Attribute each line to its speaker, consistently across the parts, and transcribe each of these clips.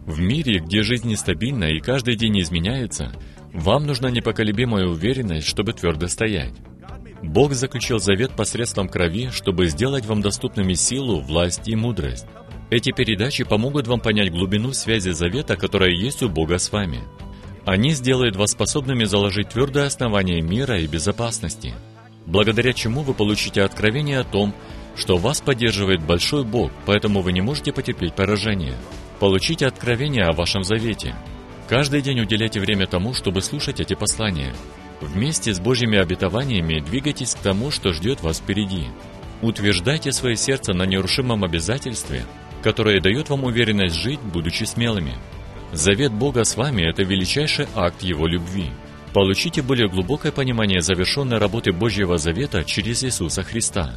Speaker 1: В мире, где жизнь нестабильна и каждый день изменяется, вам нужна непоколебимая уверенность, чтобы твердо стоять. Бог заключил завет посредством крови, чтобы сделать вам доступными силу, власть и мудрость. Эти передачи помогут вам понять глубину связи завета, которая есть у Бога с вами. Они сделают вас способными заложить твердое основание мира и безопасности, благодаря чему вы получите откровение о том, что вас поддерживает большой Бог, поэтому вы не можете потерпеть поражение. Получите откровение о вашем завете. Каждый день уделяйте время тому, чтобы слушать эти послания. Вместе с Божьими обетованиями двигайтесь к тому, что ждет вас впереди. Утверждайте свое сердце на нерушимом обязательстве, которое дает вам уверенность жить, будучи смелыми. Завет Бога с вами – это величайший акт Его любви. Получите более глубокое понимание завершенной работы Божьего Завета через Иисуса Христа.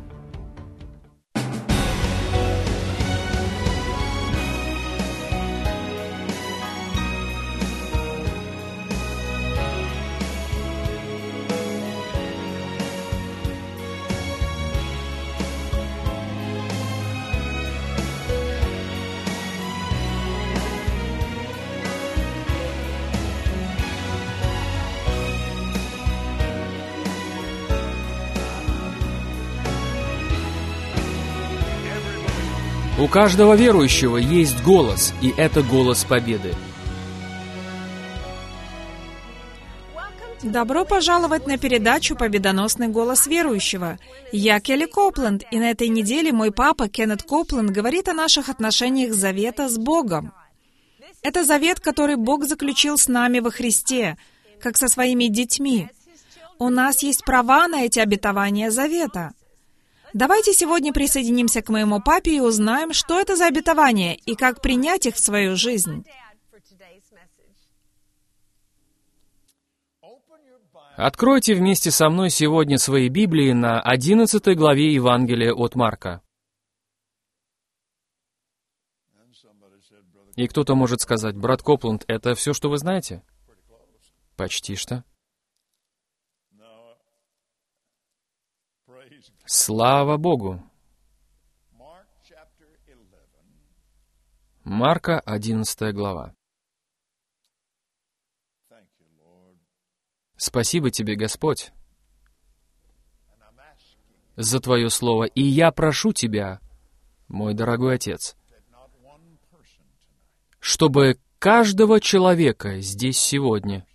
Speaker 2: У каждого верующего есть голос, и это голос победы.
Speaker 3: Добро пожаловать на передачу «Победоносный голос верующего». Я Келли Копленд, и на этой неделе мой папа Кеннет Копленд говорит о наших отношениях завета с Богом. Это завет, который Бог заключил с нами во Христе, как со своими детьми. У нас есть права на эти обетования завета. Давайте сегодня присоединимся к моему папе и узнаем, что это за обетования и как принять их в свою жизнь.
Speaker 2: Откройте вместе со мной сегодня свои Библии на 11 главе Евангелия от Марка. И кто-то может сказать: брат Копленд, это все, что вы знаете? Почти что. Слава Богу! Марка, 11 глава. Спасибо Тебе, Господь, за Твое Слово, и я прошу Тебя, мой дорогой Отец, чтобы каждого человека здесь сегодня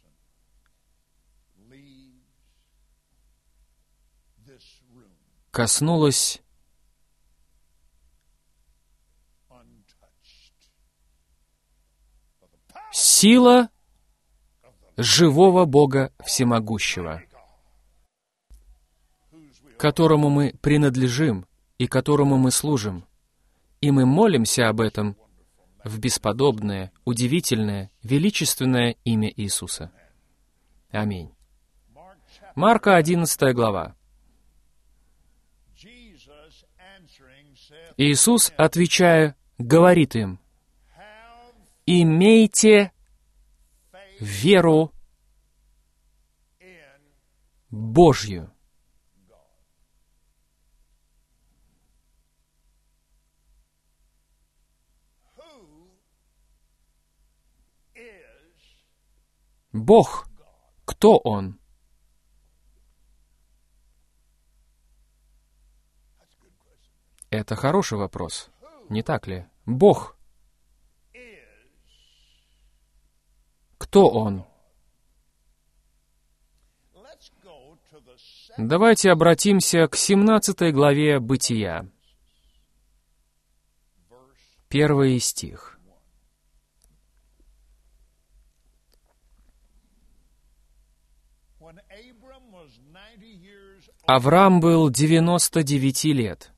Speaker 2: коснулась сила живого Бога Всемогущего, которому мы принадлежим и которому мы служим, и мы молимся об этом в бесподобное, удивительное, величественное имя Иисуса. Аминь. Марка, 11 глава. Иисус, отвечая, говорит им: «Имейте веру Божью». Бог, кто Он? Это хороший вопрос, не так ли? Бог. Кто Он? Давайте обратимся к 17 главе Бытия. 1 стих. Авраам был 99 лет,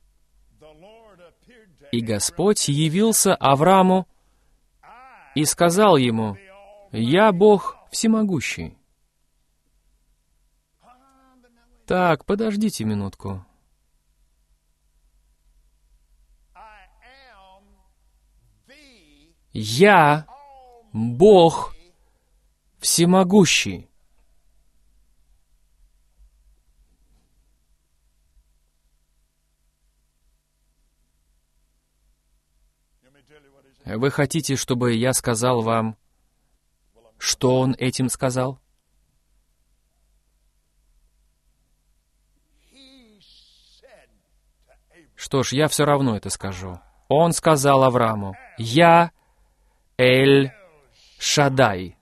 Speaker 2: и Господь явился Аврааму и сказал ему: «Я Бог всемогущий». Так, подождите минутку. «Я Бог всемогущий». Вы хотите, чтобы я сказал вам, что он этим сказал? Что ж, я все равно это скажу. Он сказал Аврааму: «Я Эль-Шадай».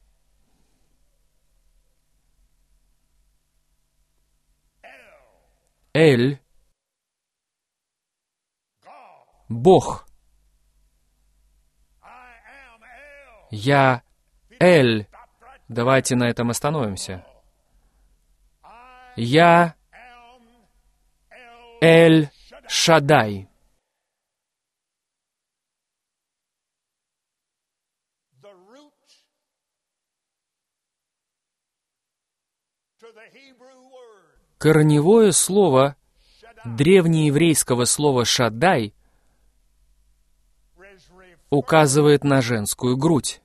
Speaker 2: Эль — Бог. Я Эль. Давайте на этом остановимся. Я Эль-Шадай. Корневое слово древнееврейского слова «шадай» указывает на женскую грудь.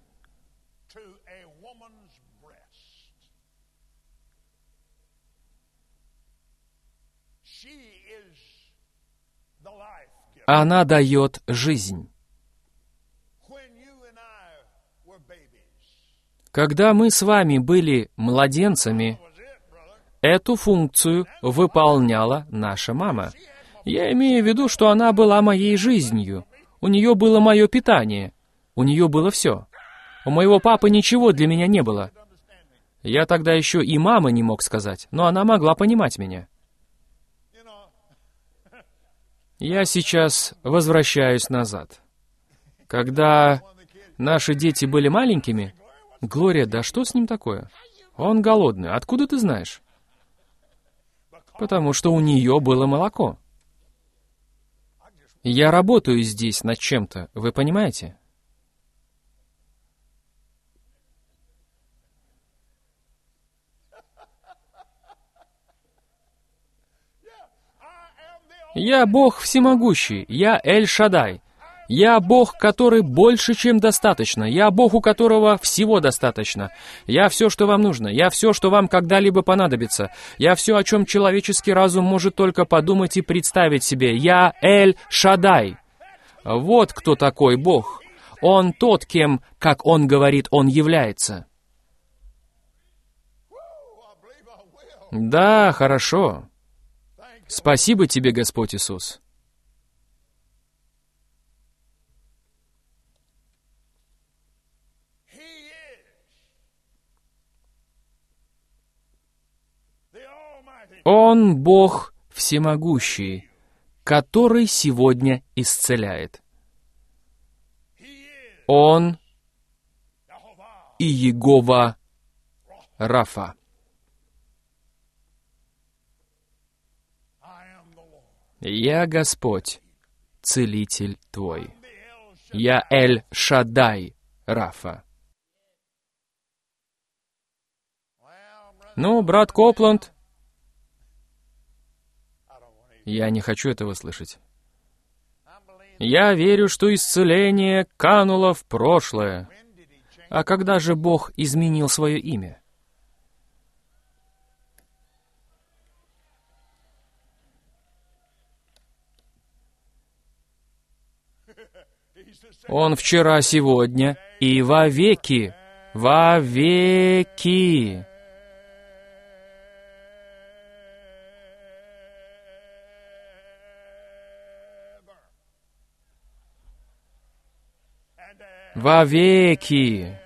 Speaker 2: Она дает жизнь. Когда мы с вами были младенцами, эту функцию выполняла наша мама. Я имею в виду, что она была моей жизнью. У нее было мое питание. У нее было все. У моего папы ничего для меня не было. Я тогда еще и мама не мог сказать, но она могла понимать меня. Я сейчас возвращаюсь назад. Когда наши дети были маленькими, Глория, да что с ним такое? Он голодный. Откуда ты знаешь? Потому что у нее было молоко. Я работаю здесь над чем-то, вы понимаете? Я Бог всемогущий, я Эль-Шадай. Я Бог, который больше, чем достаточно. Я Бог, у которого всего достаточно. Я все, что вам нужно. Я все, что вам когда-либо понадобится. Я все, о чем человеческий разум может только подумать и представить себе. Я Эль-Шадай. Вот кто такой Бог. Он тот, кем, как он говорит, он является. Да, хорошо. Спасибо тебе, Господь Иисус. Он Бог всемогущий, который сегодня исцеляет. Он и Иегова Рафа. Я Господь, Целитель твой. Я Эль-Шадай Рафа. Ну, брат Копланд, я не хочу этого слышать. Я верю, что исцеление кануло в прошлое. А когда же Бог изменил свое имя? Он вчера, сегодня и вовеки. Вовеки. Вовеки.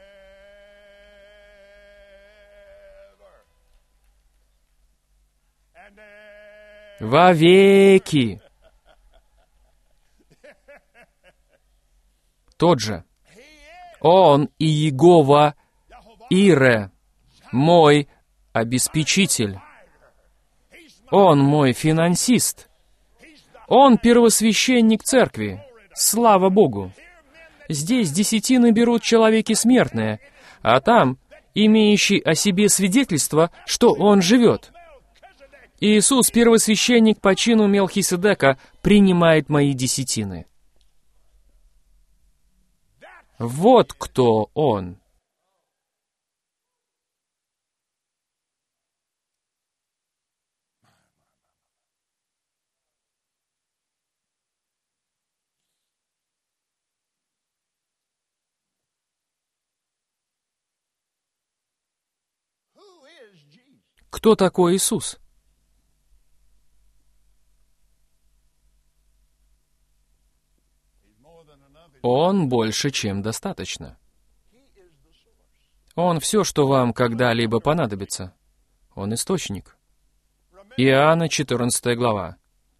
Speaker 2: Вовеки. Тот же. Он и Иегова Ире, мой обеспечитель. Он мой финансист. Он первосвященник церкви. Слава Богу! Здесь десятины берут человеки смертные, а там, имеющий о себе свидетельство, что он живет. Иисус, первосвященник по чину Мелхиседека, принимает мои десятины. Вот кто он. Кто такой Иисус? Он больше, чем достаточно. Он все, что вам когда-либо понадобится. Он источник. Иоанна, 14 глава.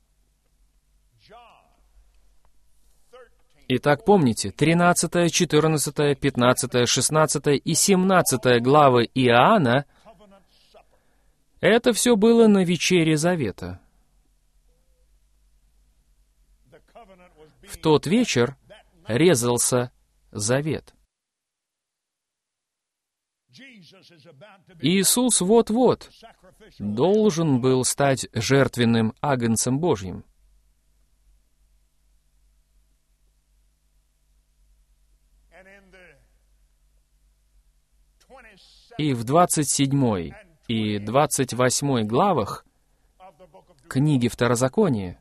Speaker 2: Итак, помните, 13, 14, 15, 16 и 17 главы Иоанна — это все было на вечере Завета. В тот вечер резался завет. Иисус вот-вот должен был стать жертвенным агнцем Божьим. И в 27 и 28 главах книги Второзакония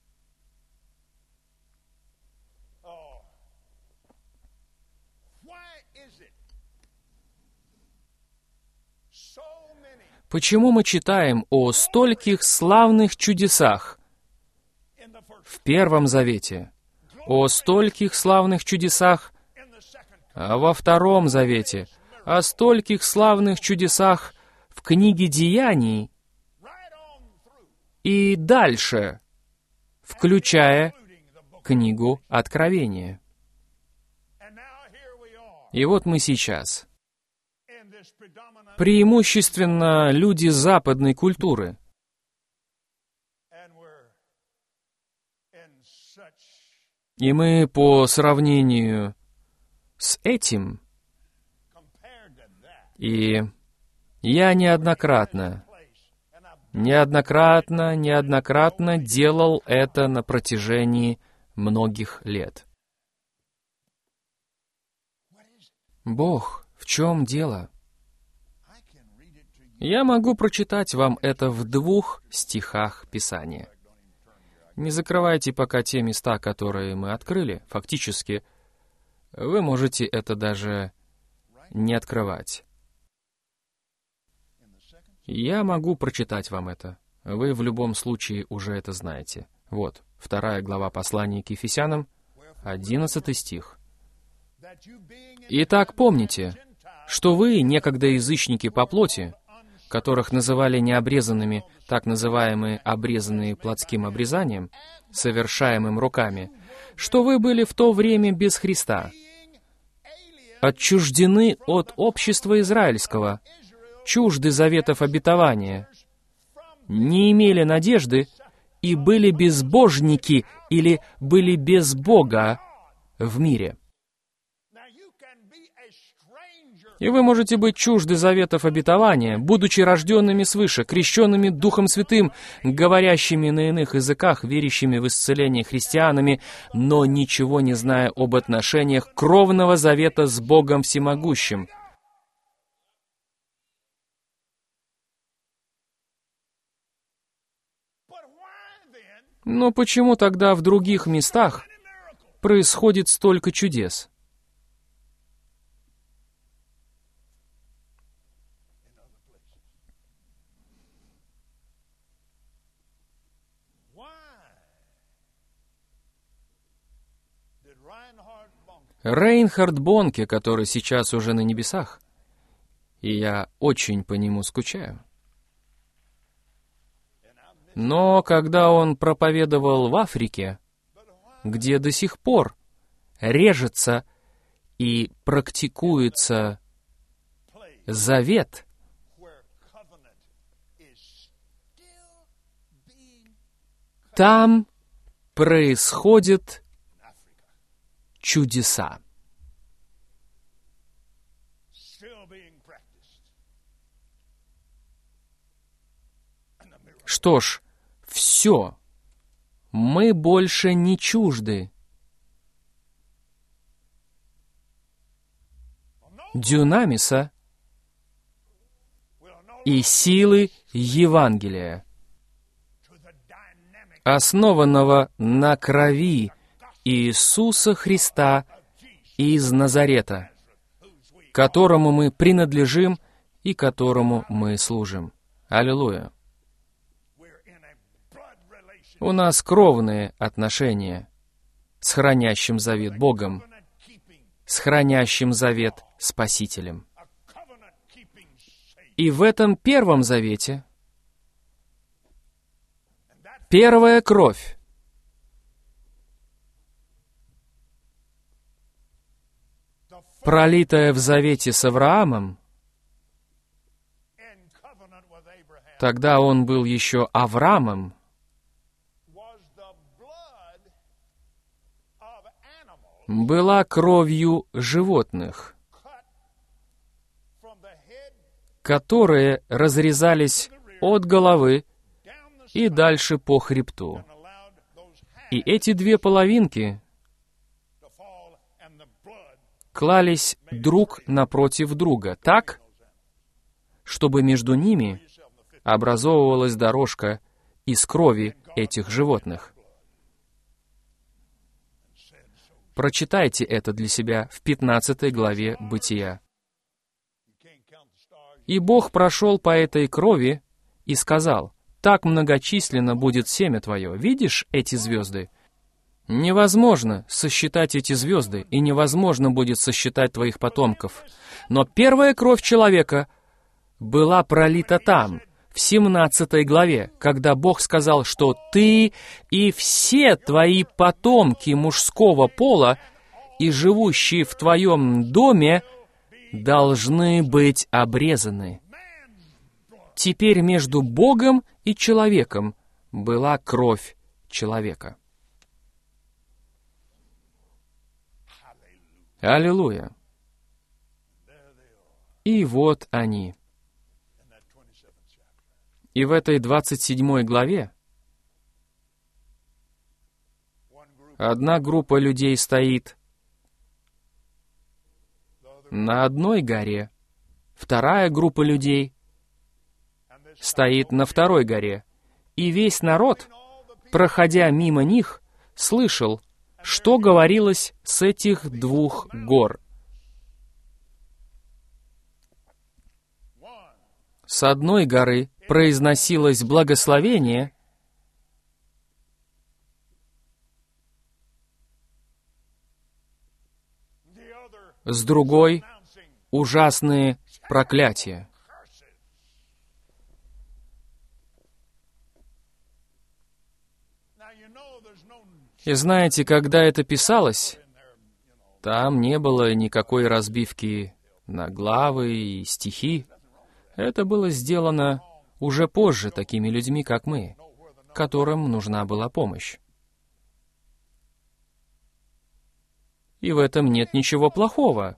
Speaker 2: почему мы читаем о стольких славных чудесах в Первом Завете, о стольких славных чудесах во Втором Завете, о стольких славных чудесах в книге Деяний и дальше, включая книгу Откровения. И вот мы сейчас. Преимущественно люди западной культуры. И мы по сравнению с этим, и я неоднократно делал это на протяжении многих лет. Бог, в чем дело? Я могу прочитать вам это в 2 стихах Писания. Не закрывайте пока те места, которые мы открыли. Фактически, вы можете это даже не открывать. Я могу прочитать вам это. Вы в любом случае уже это знаете. Вот, 2 глава послания к Ефесянам, 11 стих. «Итак, помните, что вы, некогда язычники по плоти, которых называли необрезанными, так называемые обрезанные плотским обрезанием, совершаемым руками, что вы были в то время без Христа, отчуждены от общества израильского, чужды заветов обетования, не имели надежды и были безбожники или были без Бога в мире». И вы можете быть чужды заветов обетования, будучи рожденными свыше, крещенными Духом Святым, говорящими на иных языках, верящими в исцеление христианами, но ничего не зная об отношениях кровного завета с Богом Всемогущим. Но почему тогда в других местах происходит столько чудес? Рейнхард Бонке, который сейчас уже на небесах, и я очень по нему скучаю. Но когда он проповедовал в Африке, где до сих пор режется и практикуется завет, там происходят чудеса. Что ж, все, мы больше не чужды дюнамиса и силы Евангелия, основанного на крови Иисуса Христа из Назарета, которому мы принадлежим и которому мы служим. Аллилуйя! У нас кровные отношения с хранящим завет Богом, с хранящим завет Спасителем. И в этом первом завете первая кровь, пролитая в завете с Авраамом, тогда он был еще Авраамом, была кровью животных, которые разрезались от головы и дальше по хребту. И эти две половинки клались друг напротив друга так, чтобы между ними образовывалась дорожка из крови этих животных. Прочитайте это для себя в 15 главе Бытия. «И Бог прошел по этой крови и сказал: так многочисленно будет семя твое. Видишь эти звезды? Невозможно сосчитать эти звезды, и невозможно будет сосчитать твоих потомков. Но первая кровь человека была пролита там, в 17 главе, когда Бог сказал, что ты и все твои потомки мужского пола и живущие в твоем доме должны быть обрезаны. Теперь между Богом и человеком была кровь человека». Аллилуйя! И вот они. И в этой 27 главе одна группа людей стоит на одной горе, вторая группа людей стоит на второй горе, и весь народ, проходя мимо них, слышал, что говорилось с этих двух гор. С одной горы произносилось благословение, с другой — ужасные проклятия. И знаете, когда это писалось, там не было никакой разбивки на главы и стихи. Это было сделано уже позже такими людьми, как мы, которым нужна была помощь. И в этом нет ничего плохого.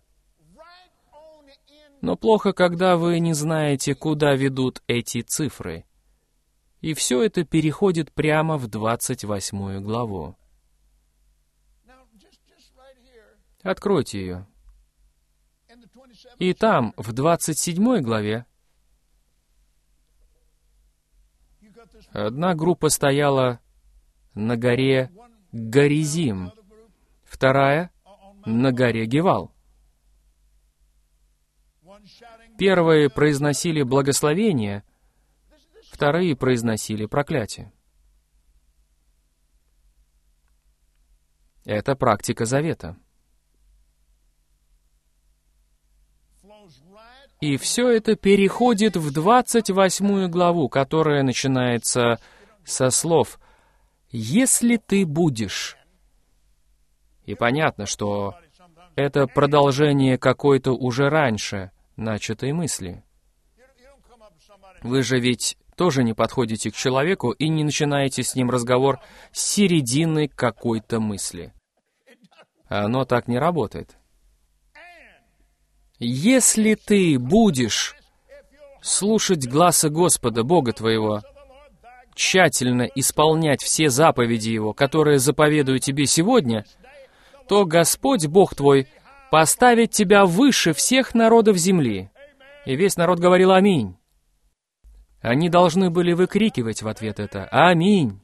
Speaker 2: Но плохо, когда вы не знаете, куда ведут эти цифры. И все это переходит прямо в 28 главу. Откройте ее. И там, в 27 главе, одна группа стояла на горе Горизим, вторая — на горе Гевал. Первые произносили благословение, вторые произносили проклятие. Это практика завета. И все это переходит в 28 главу, которая начинается со слов «Если ты будешь». И понятно, что это продолжение какой-то уже раньше начатой мысли. Вы же ведь тоже не подходите к человеку и не начинаете с ним разговор с середины какой-то мысли. Оно так не работает. Если ты будешь слушать гласа Господа, Бога твоего, тщательно исполнять все заповеди Его, которые заповедую тебе сегодня, то Господь, Бог твой, поставит тебя выше всех народов земли. И весь народ говорил «Аминь». Они должны были выкрикивать в ответ это «Аминь».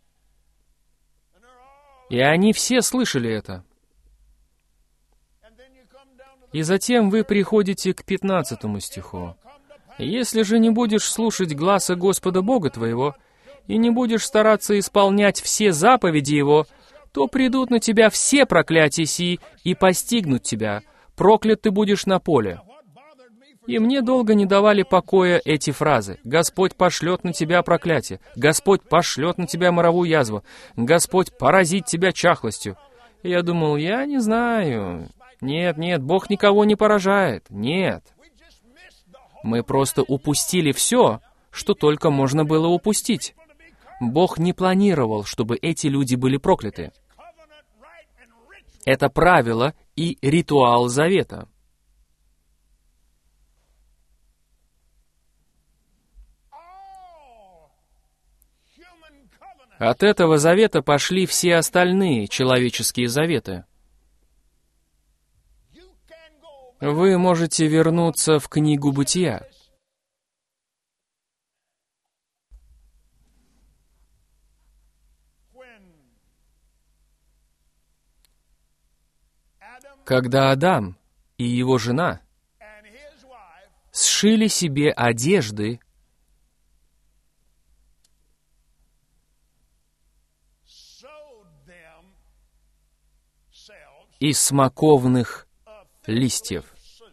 Speaker 2: И они все слышали это. И затем вы приходите к 15 стиху. Если же не будешь слушать гласа Господа Бога твоего, и не будешь стараться исполнять все заповеди Его, то придут на тебя все проклятия сии и постигнут тебя. Проклят ты будешь на поле». И мне долго не давали покоя эти фразы. «Господь пошлет на тебя проклятие», «Господь пошлет на тебя моровую язву», «Господь поразит тебя чахлостью». И я думал, я не знаю. Нет, Бог никого не поражает. Нет. Мы просто упустили все, что только можно было упустить. Бог не планировал, чтобы эти люди были прокляты. Это правило и ритуал завета. От этого завета пошли все остальные человеческие заветы. Вы можете вернуться в книгу Бытия. Когда Адам и его жена сшили себе одежды из смоковных листьев.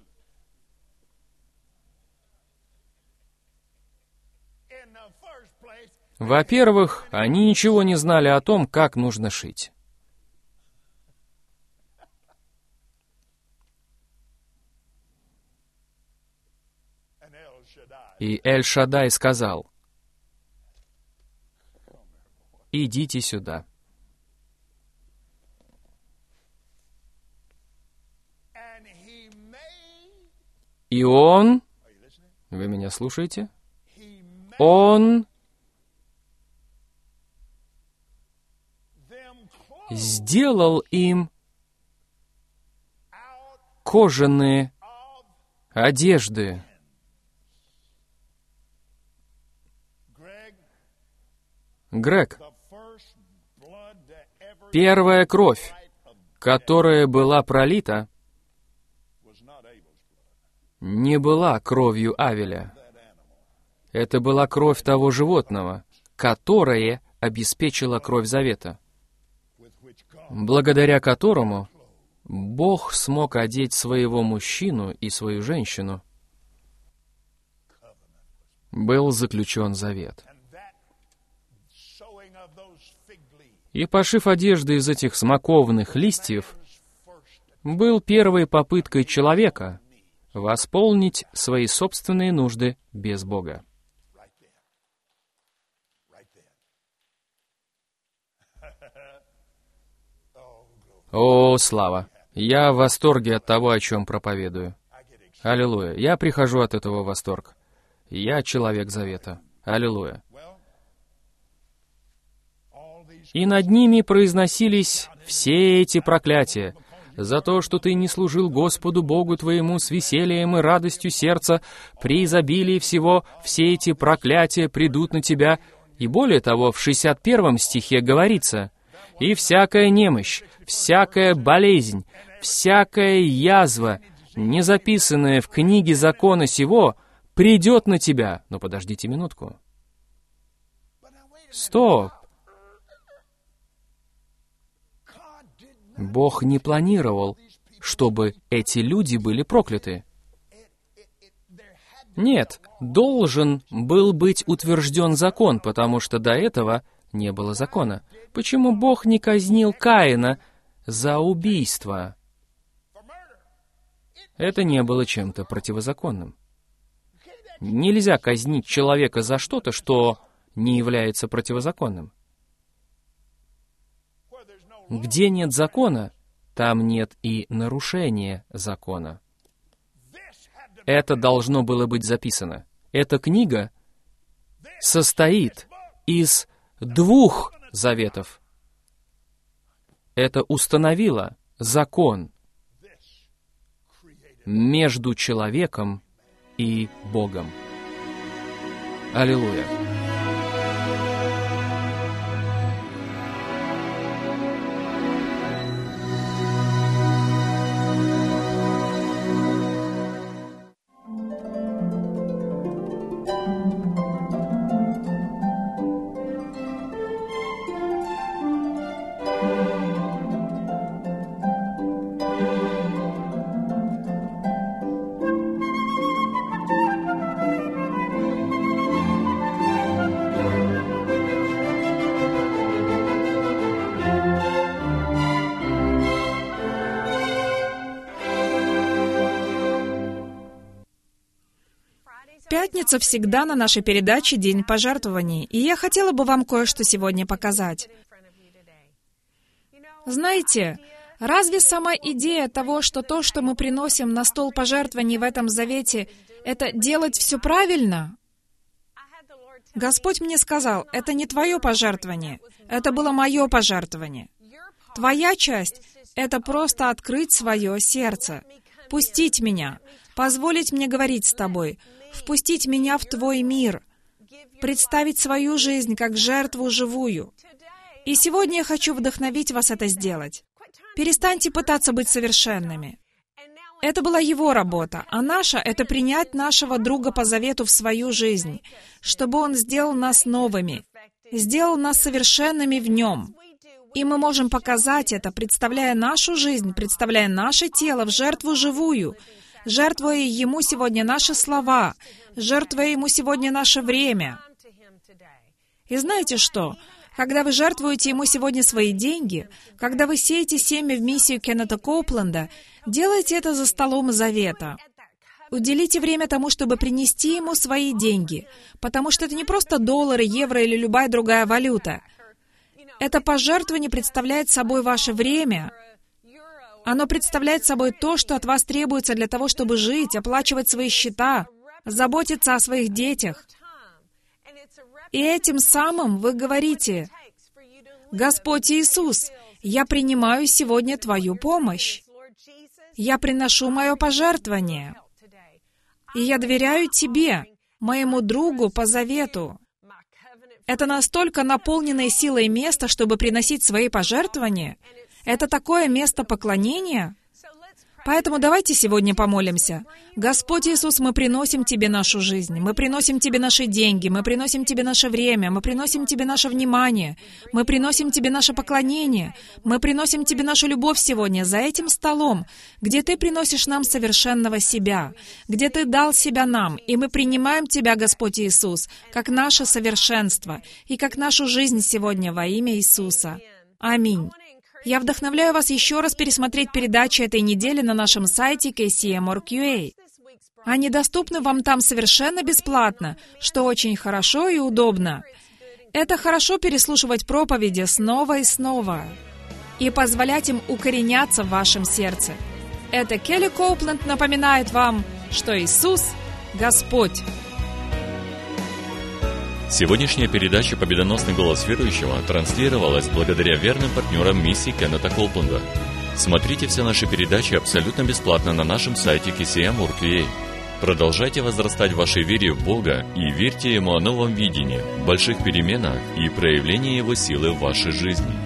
Speaker 2: Во-первых, они ничего не знали о том, как нужно шить. И Эль-Шаддай сказал: «Идите сюда». И он, вы меня слушаете? Он сделал им кожаные одежды. Грег, первая кровь, которая была пролита, не была кровью Авеля. Это была кровь того животного, которое обеспечила кровь завета, благодаря которому Бог смог одеть своего мужчину и свою женщину. Был заключен завет. И пошив одежды из этих смоковных листьев был первой попыткой человека восполнить свои собственные нужды без Бога. О, слава! Я в восторге от того, о чем проповедую. Аллилуйя! Я прихожу от этого в восторг. Я человек завета. Аллилуйя! И над ними произносились все эти проклятия. За то, что ты не служил Господу Богу твоему с весельем и радостью сердца, при изобилии всего, все эти проклятия придут на тебя. И более того, в 61 стихе говорится: «И всякая немощь, всякая болезнь, всякая язва, не записанная в книге закона сего, придет на тебя». Но подождите минутку. Стоп! Бог не планировал, чтобы эти люди были прокляты. Нет, должен был быть утвержден закон, потому что до этого не было закона. Почему Бог не казнил Каина за убийство? Это не было чем-то противозаконным. Нельзя казнить человека за что-то, что не является противозаконным. Где нет закона, там нет и нарушения закона. Это должно было быть записано. Эта книга состоит из 2 заветов. Это установило закон между человеком и Богом. Аллилуйя!
Speaker 3: Пятница всегда на нашей передаче «День пожертвований», и я хотела бы вам кое-что сегодня показать. Знаете, разве сама идея того, что то, что мы приносим на стол пожертвований в этом завете, это делать все правильно? Господь мне сказал, это не твое пожертвование, это было мое пожертвование. Твоя часть — это просто открыть свое сердце, пустить меня, позволить мне говорить с тобой, впустить меня в твой мир, представить свою жизнь как жертву живую. И сегодня я хочу вдохновить вас это сделать. Перестаньте пытаться быть совершенными. Это была его работа, а наша — это принять нашего друга по завету в свою жизнь, чтобы он сделал нас новыми, сделал нас совершенными в нем. И мы можем показать это, представляя нашу жизнь, представляя наше тело в жертву живую, жертвуя Ему сегодня наши слова, жертвуя Ему сегодня наше время. И знаете что? Когда вы жертвуете Ему сегодня свои деньги, когда вы сеете семя в миссию Кеннета Копленда, делайте это за столом завета. Уделите время тому, чтобы принести Ему свои деньги, потому что это не просто доллары, евро или любая другая валюта. Это пожертвование представляет собой ваше время. Оно представляет собой то, что от вас требуется для того, чтобы жить, оплачивать свои счета, заботиться о своих детях. И этим самым вы говорите: «Господь Иисус, я принимаю сегодня Твою помощь. Я приношу мое пожертвование. И я доверяю Тебе, моему другу по завету». Это настолько наполненное силой место, чтобы приносить свои пожертвования. Это такое место поклонения. Поэтому давайте сегодня помолимся. Господь Иисус, мы приносим Тебе нашу жизнь, мы приносим Тебе наши деньги, мы приносим Тебе наше время, мы приносим Тебе наше внимание, мы приносим Тебе наше поклонение, мы приносим Тебе нашу любовь сегодня за этим столом, где Ты приносишь нам совершенного себя, где Ты дал себя нам, и мы принимаем Тебя, Господь Иисус, как наше совершенство и как нашу жизнь сегодня во имя Иисуса. Аминь. Я вдохновляю вас еще раз пересмотреть передачи этой недели на нашем сайте KCM.org.ua. Они доступны вам там совершенно бесплатно, что очень хорошо и удобно. Это хорошо переслушивать проповеди снова и снова и позволять им укореняться в вашем сердце. Это Келли Коупленд напоминает вам, что Иисус — Господь.
Speaker 1: Сегодняшняя передача «Победоносный голос верующего» транслировалась благодаря верным партнерам миссии Кеннета Копленда. Смотрите все наши передачи абсолютно бесплатно на нашем сайте KCM.org.ua. Продолжайте возрастать в вашей вере в Бога и верьте Ему о новом видении, больших переменах и проявлении Его силы в вашей жизни.